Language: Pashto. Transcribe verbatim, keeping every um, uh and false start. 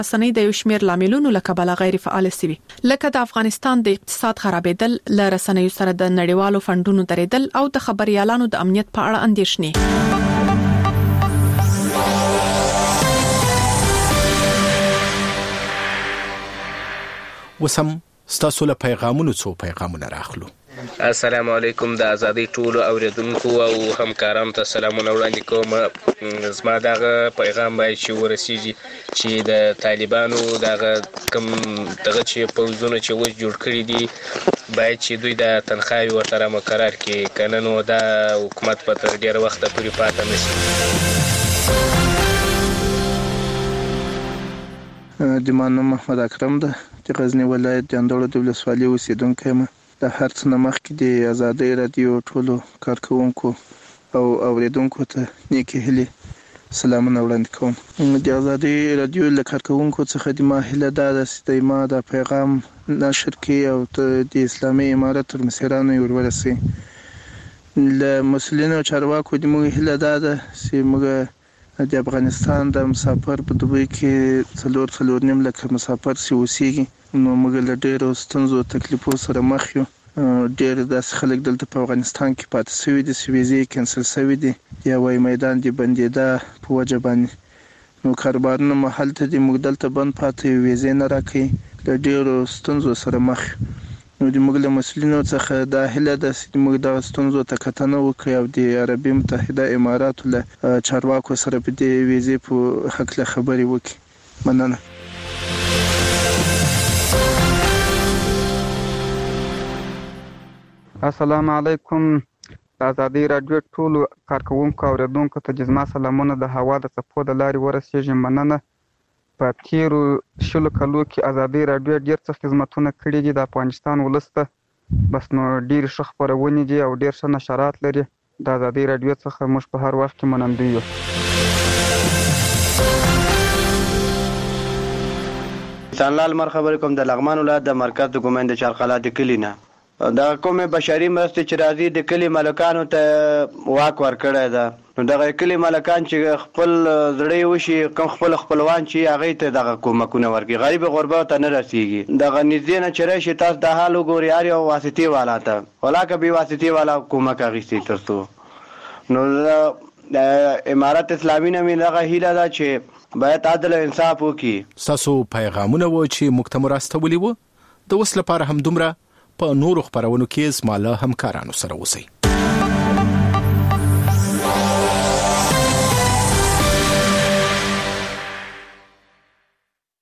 رسنۍ د یو شمېر لاملونو له کبله غیر فعال سوي، لکه د افغانستان د اقتصاد خرابېدل، له رسنیو سره د نړیوالو فنډونو درېدل او د خبريالانو د امنیت په اړه اندېښنې. وسم ستاسو له پیغامونو څو پیغامونه راخلو. السلام علیکم د ازادي ټولو اوریدونکو او همکارانو ته سلامونه وړاندې کوم. زما دغه پیغام باید چې ورسیږي چې د طالبانو دغه کوم دغه چې پوځونه چې اوس جوړ کړي دي باید چې دوی د تنخواهي ورته مقرر کړي، که نه نو دا حکومت به تر ډېره وخته پورې پاته نه شي. د ما نوم محمد اکرم ده، د غزني ولایت د اندړو د ولسوالۍ اوسېدونکی یم. د هر څه نه مخکې د ازادۍ راډیو ټولو کارکوونکو او اوریدونکو ته نیکې هیلې سلامونه وړاندې کوم. د ازادۍ راډیو له کارکوونکو څخه د ما هیله دا ده چې ما د پیغام نشر کړي او د اسلامي امارت تر مشرانو یې ورورسوي. له مسؤلینو چارواکو د موږ هیله دا ده چې موږ د افغانستان د مسافر په دوبۍ کې څلور څلور نیم لکه مسافر چې اوسېږي، نو موږ له ډېرو ستونزو تکلیفو سره مخ یو. ډېر داسې خلک دلته په افغانستان کې پاتې شوي دي چې ویزې یې کینسل شوي دي، د هوایي میدان د بندېدا په وجه باندې، نو کاروبارونه مو هلته دي، موږ دلته بند پاتې یو، ویزې نه راکوي، له ډېرو ستونزو سره مخ. نو د موږ له مسؤلینو څخه دا هیله ده چې موږ دغه ستونزو ته کتنه وکړي او د عربي متحده اماراتو له چارواکو سره په دې ویزې په هکله خبرې وکړي. مننه. السلام علیکم. د ازادۍ راډیو ټولو کارکوونکو او اوریدونکو ته جزما سلامونه د هوا د څپو د لارې ورسیږي. مننه. په تیرو شلو کلو کې ازادۍ راډیو ډېر څه خدمتونه کړي دي د افغانستان ولس ته، بس نو ډېرې ښه خپرونې دي او ډېر ښه نشرات لري. د ازادۍ راډیو څخه موږ په هر وخت کې منندوی یو. انسانلال مر خبرې کوم د لغمان ولایت د مرکز د ګومین د چارقلا د کلي نه. د کومې بشري مرستې چې راځي د کلي مالکانو ته واک ورکړی ده، نو دغه کلي مالکان چې خپل زړه وشي، کوم خپل خپلوان چې هغې ته دغه کومکونه ورکړي، غریب غربا ته نه رسیږي. دغه نږدې نه چې راشي تاسو د حال وګورئ، هر یو واسطې والا ته ولاکه بې واسطې والا کومک اخیستي تر څو. نو د امارت اسلامي نه مې دغه هیله ده چې باید عدل او انصاف وکړي. ستاسو پیغامونه و چې موږ ته مو راستولي وو. د اوس لپاره همدومره. په نورو خپرونو کې زما له همکارانو سره اوسئ.